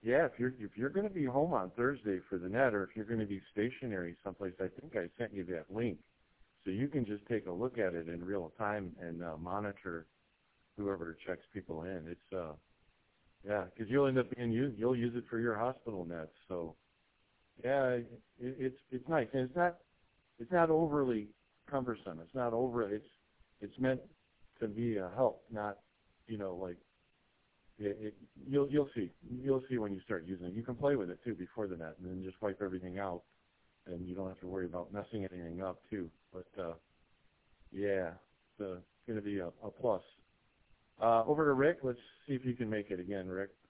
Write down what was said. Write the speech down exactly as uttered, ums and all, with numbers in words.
Yeah, if you're if you're going to be home on Thursday for the net, or if you're going to be stationary someplace, I think I sent you that link, so you can just take a look at it in real time and uh, monitor whoever checks people in. It's uh, yeah, because you'll end up being you you'll use it for your hospital nets. So yeah, it, it's it's nice, and it's not it's not overly cumbersome. It's not over. It's it's meant to be a help, not you know like it, it, you'll you'll see you'll see when you start using it. You can play with it too before the net, and then just wipe everything out, and you don't have to worry about messing anything up too. But uh, yeah, it's, uh, it's going to be a, a plus. Uh, over to Rick. Let's see if you can make it again, Rick.